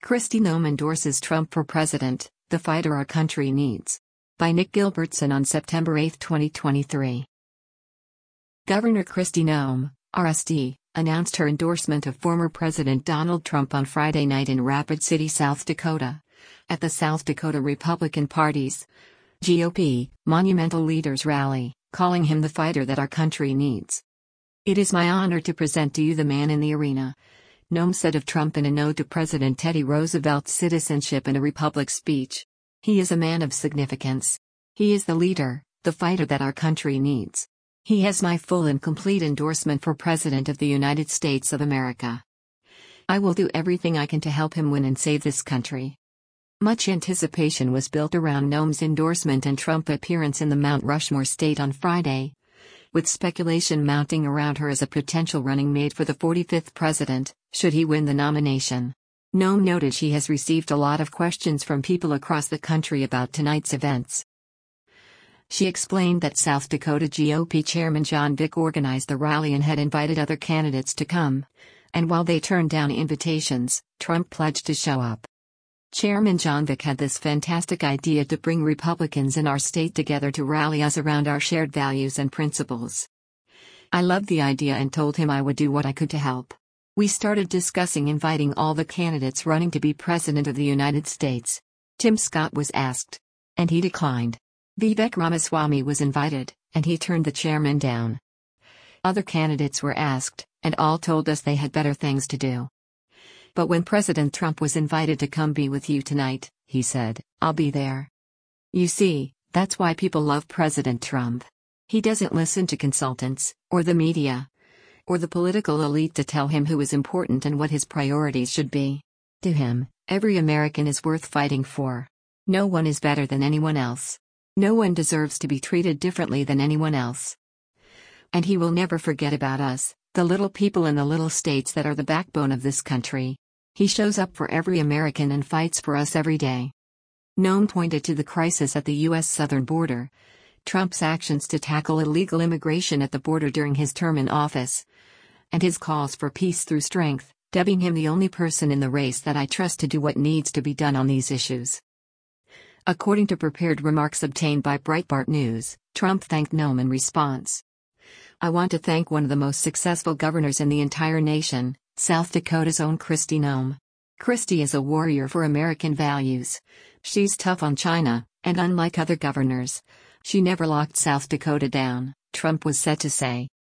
Kristi Noem endorses Trump for president, the fighter our country needs. By Nick Gilbertson on September 8, 2023. Governor Kristi Noem, RSD, announced her endorsement of former President Donald Trump on Friday night in Rapid City, South Dakota. At the South Dakota Republican Party's GOP Monumental Leaders Rally, calling him the fighter that our country needs. "It is my honor to present to you the man in the arena," Noem said of Trump in a note to President Teddy Roosevelt's citizenship in a Republic speech. "He is a man of significance. He is the leader, the fighter that our country needs. He has my full and complete endorsement for President of the United States of America. I will do everything I can to help him win and save this country." Much anticipation was built around Noem's endorsement and Trump appearance in the Mount Rushmore state on Friday, with speculation mounting around her as a potential running mate for the 45th president, should he win the nomination. Noem noted she has received a lot of questions from people across the country about tonight's events. She explained that South Dakota GOP Chairman John Vick organized the rally and had invited other candidates to come, and while they turned down invitations, Trump pledged to show up. Chairman John Vick had this fantastic idea to bring Republicans in our state together to rally us around our shared values and principles. I loved the idea and told him I would do what I could to help. We started discussing inviting all the candidates running to be President of the United States. Tim Scott was asked, and he declined. Vivek Ramaswamy was invited, and he turned the chairman down. Other candidates were asked, and all told us they had better things to do. But when President Trump was invited to come be with you tonight, he said, "I'll be there." You see, that's why people love President Trump. He doesn't listen to consultants, or the media, or the political elite to tell him who is important and what his priorities should be. To him, every American is worth fighting for. No one is better than anyone else. No one deserves to be treated differently than anyone else. And he will never forget about us, the little people in the little states that are the backbone of this country. He shows up for every American and fights for us every day. Noem pointed to the crisis at the U.S. southern border, Trump's actions to tackle illegal immigration at the border during his term in office, and his calls for peace through strength, dubbing him the only person in the race that I trust to do what needs to be done on these issues. According to prepared remarks obtained by Breitbart News, Trump thanked Noem in response. "I want to thank one of the most successful governors in the entire nation, South Dakota's own Kristi Noem. Kristi is a warrior for American values. She's tough on China, and unlike other governors, she never locked South Dakota down," Trump was said to say.